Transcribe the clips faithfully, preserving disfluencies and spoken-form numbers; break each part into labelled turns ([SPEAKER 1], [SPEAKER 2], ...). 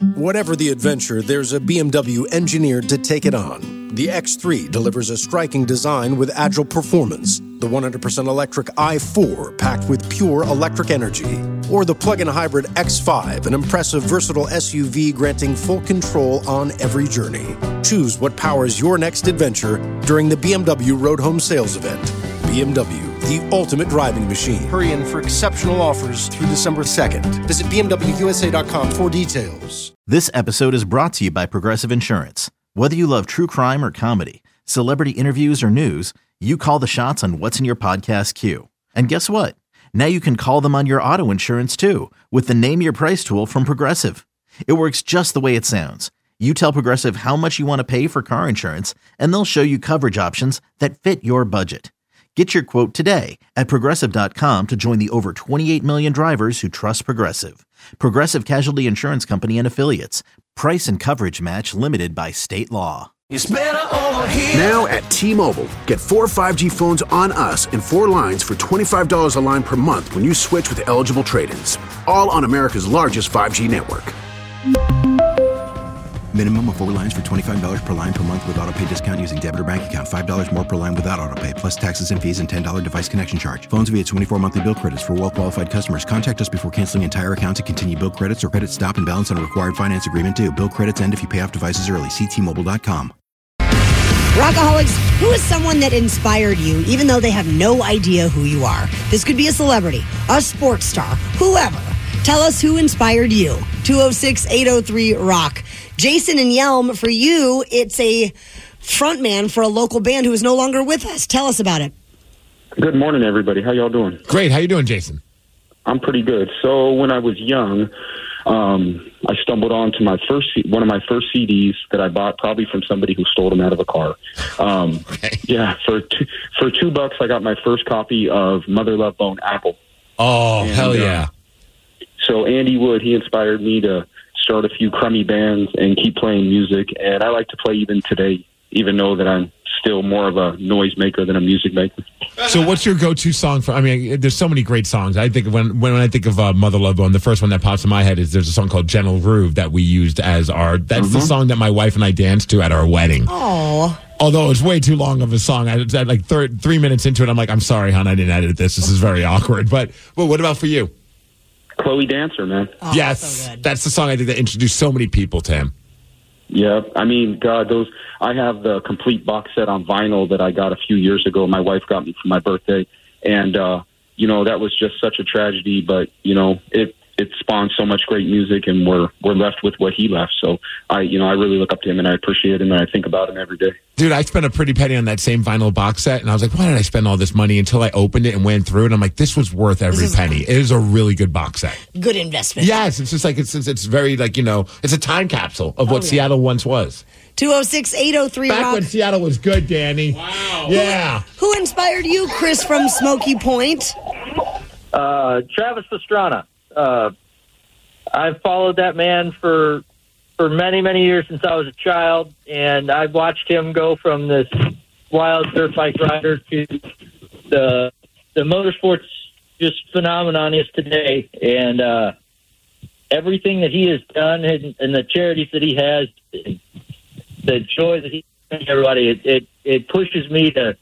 [SPEAKER 1] Whatever the adventure, there's a B M W engineered to take it on. The X three delivers a striking design with agile performance. The one hundred percent electric i four, packed with pure electric energy. Or the plug-in hybrid X five, an impressive, versatile S U V granting full control on every journey. Choose what powers your next adventure during the B M W Road Home Sales Event. B M W, the ultimate driving machine. Hurry in for exceptional offers through December second. Visit B M W U S A dot com for details.
[SPEAKER 2] This episode is brought to you by Progressive Insurance. Whether you love true crime or comedy, celebrity interviews or news, you call the shots on what's in your podcast queue. And guess what? Now you can call them on your auto insurance too with the Name Your Price tool from Progressive. It works just the way it sounds. You tell Progressive how much you want to pay for car insurance, and they'll show you coverage options that fit your budget. Get your quote today at Progressive dot com to join the over twenty-eight million drivers who trust Progressive. Progressive Casualty Insurance Company and Affiliates. Price and coverage match limited by state law.
[SPEAKER 3] It's better over here.
[SPEAKER 4] Now at T-Mobile, get four five G phones on us and four lines for twenty-five dollars a line per month when you switch with eligible trade-ins. All on America's largest five G network.
[SPEAKER 5] Minimum of four lines for twenty-five dollars per line per month with autopay discount using debit or bank account. five dollars more per line without autopay, plus taxes and fees and ten dollars device connection charge. Phones via twenty-four monthly bill credits for well-qualified customers. Contact us before canceling entire account to continue bill credits or credit stop and balance on a required finance agreement due. Bill credits end if you pay off devices early. See T Mobile dot com.
[SPEAKER 6] Rockaholics, who is someone that inspired you, even though they have no idea who you are? This could be a celebrity, a sports star, whoever. Tell us who inspired you. two oh six, eight oh three, rock. Jason and Yelm, for you, it's a frontman for a local band who is no longer with us. Tell us about it.
[SPEAKER 7] Good morning, everybody. How y'all doing?
[SPEAKER 8] Great. How you doing, Jason?
[SPEAKER 7] I'm pretty good. So when I was young, um, I stumbled onto my first one of my first C Ds that I bought, probably from somebody who stole them out of a car. Um,
[SPEAKER 8] okay.
[SPEAKER 7] Yeah, for two, for two bucks, I got my first copy of Mother Love Bone Apple.
[SPEAKER 8] Oh, and, hell yeah!
[SPEAKER 7] Uh, so Andy Wood, he inspired me to start a few crummy bands and keep playing music, and I like to play even today, even though that I'm still more of a noise maker than a music maker.
[SPEAKER 8] So what's your go-to song for, I mean, there's so many great songs. I think when when I think of uh, Mother Love Bone, the first one that pops in my head is there's a song called Gentle Groove that we used as our, that's mm-hmm. the song that my wife and I danced to at our wedding.
[SPEAKER 6] Oh.
[SPEAKER 8] Although it's way too long of a song. I was at like thir- three minutes into it, I'm like, I'm sorry, hon, I didn't edit this. This is very awkward. But well, what about for you?
[SPEAKER 7] Chloe Dancer, man.
[SPEAKER 6] Oh,
[SPEAKER 8] yes,
[SPEAKER 6] so good.
[SPEAKER 8] That's the song I think that introduced so many people to him.
[SPEAKER 7] Yeah, I mean, God, those. I have the complete box set on vinyl that I got a few years ago. My wife got me for my birthday, and uh, you know that was just such a tragedy. But you know, it it spawned so much great music, and we're we're left with what he left. So I, you know, I really look up to him, and I appreciate him, and I think about him every day.
[SPEAKER 8] Dude, I spent a pretty penny on that same vinyl box set, and I was like, why did I spend all this money? Until I opened it and went through it, I'm like, this was worth every
[SPEAKER 6] is
[SPEAKER 8] penny. It is a really good box set.
[SPEAKER 6] Good investment.
[SPEAKER 8] Yes, it's just like, it's it's very like, you know, it's a time capsule of what oh, yeah. Seattle once was.
[SPEAKER 6] two oh six, eight oh three,
[SPEAKER 8] Back
[SPEAKER 6] rock.
[SPEAKER 8] when Seattle was good, Danny.
[SPEAKER 3] Wow.
[SPEAKER 8] Yeah.
[SPEAKER 6] Who inspired you, Chris from Smoky Point?
[SPEAKER 9] Uh, Travis Pastrana. Uh, I've followed that man for for many, many years since I was a child, and I've watched him go from this wild dirt bike rider to the the motorsports just phenomenon is today. And uh, everything that he has done and, and the charities that he has, the joy that he gives everybody, it, it, it pushes me to...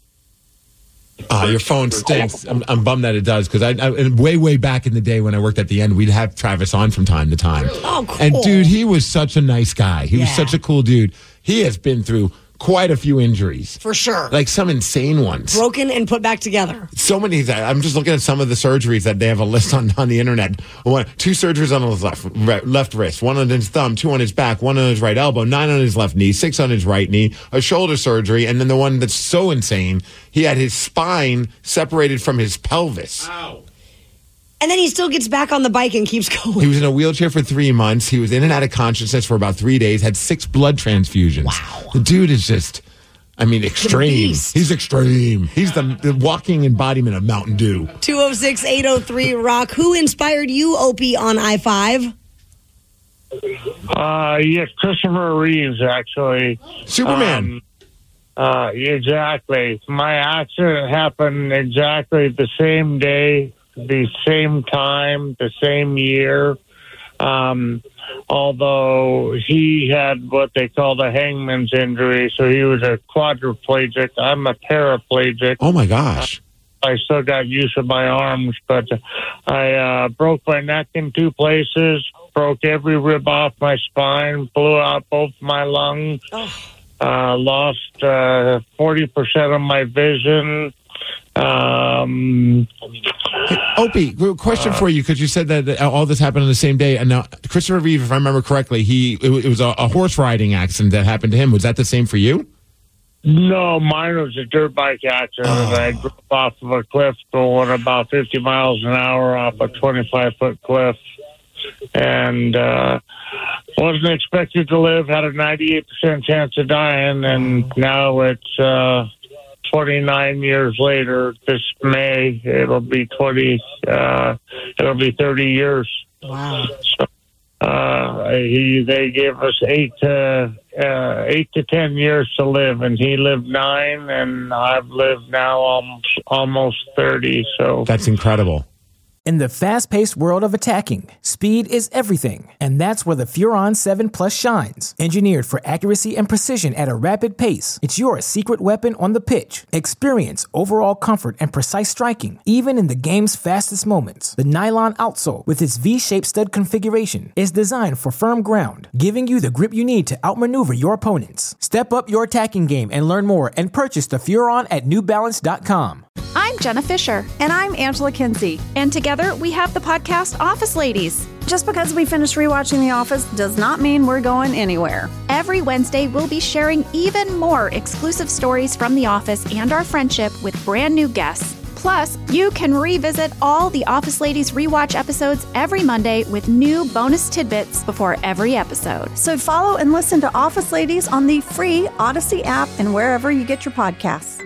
[SPEAKER 8] Ah, your phone stinks. I'm, I'm bummed that it does, because I, I way, way back in the day when I worked at the end, we'd have Travis on from time to time.
[SPEAKER 6] Oh, cool.
[SPEAKER 8] And, dude, he was such a nice guy. He
[SPEAKER 6] yeah.
[SPEAKER 8] was such a cool dude. He has been through quite a few injuries.
[SPEAKER 6] For sure.
[SPEAKER 8] Like some insane ones.
[SPEAKER 6] Broken and put back together.
[SPEAKER 8] So many that I'm just looking at some of the surgeries that they have a list on, on the internet. One, two surgeries on his left left wrist, one on his thumb, two on his back, one on his right elbow, nine on his left knee, six on his right knee, a shoulder surgery, and then the one that's so insane, he had his spine separated from his pelvis.
[SPEAKER 3] Wow.
[SPEAKER 6] And then he still gets back on the bike and keeps going.
[SPEAKER 8] He was in a wheelchair for three months. He was in and out of consciousness for about three days, had six blood transfusions.
[SPEAKER 6] Wow.
[SPEAKER 8] The dude is just, I mean, extreme. He's extreme. He's the, the walking embodiment of Mountain Dew.
[SPEAKER 6] two oh six, eight oh three, rock. Who inspired you, Opie, on I five?
[SPEAKER 10] Uh, yes, Christopher Reeves, actually.
[SPEAKER 8] Superman.
[SPEAKER 10] Um, uh, exactly. My accident happened exactly the same day, the same time, the same year. Um, although he had what they call the hangman's injury, so he was a quadriplegic. I'm a paraplegic.
[SPEAKER 8] Oh, my gosh.
[SPEAKER 10] I still got use of my arms, but I uh, broke my neck in two places, broke every rib off my spine, blew out both my lungs, oh. uh, lost uh, forty percent of my vision. Um,
[SPEAKER 8] hey, Opie, question uh, for you, because you said that all this happened on the same day. And now, Christopher Reeve, if I remember correctly, he it, it was a, a horse riding accident that happened to him. Was that the same for you?
[SPEAKER 10] No, mine was a dirt bike accident. Oh. I drove off of a cliff going about fifty miles an hour off a twenty-five foot cliff. And uh, wasn't expected to live, had a ninety-eight percent chance of dying, and now it's uh, twenty-nine years later. This May, it'll be twenty. Uh, it'll be thirty years.
[SPEAKER 6] Wow. So,
[SPEAKER 10] uh, he, they gave us eight to uh, eight to ten years to live, and he lived nine, and I've lived now almost almost thirty. So
[SPEAKER 8] that's incredible.
[SPEAKER 3] In the fast-paced world of attacking, speed is everything, and that's where the Furon seven Plus shines. Engineered for accuracy and precision at a rapid pace, it's your secret weapon on the pitch. Experience overall comfort and precise striking, even in the game's fastest moments. The nylon outsole, with its V-shaped stud configuration, is designed for firm ground, giving you the grip you need to outmaneuver your opponents. Step up your attacking game and learn more and purchase the Furon at New Balance dot com.
[SPEAKER 11] I'm Jenna Fisher.
[SPEAKER 12] And I'm Angela Kinsey.
[SPEAKER 11] And together we have the podcast Office Ladies.
[SPEAKER 12] Just because we finished rewatching The Office does not mean we're going anywhere.
[SPEAKER 11] Every Wednesday, we'll be sharing even more exclusive stories from The Office and our friendship with brand new guests. Plus, you can revisit all the Office Ladies rewatch episodes every Monday with new bonus tidbits before every episode.
[SPEAKER 12] So follow and listen to Office Ladies on the free Odyssey app and wherever you get your podcasts.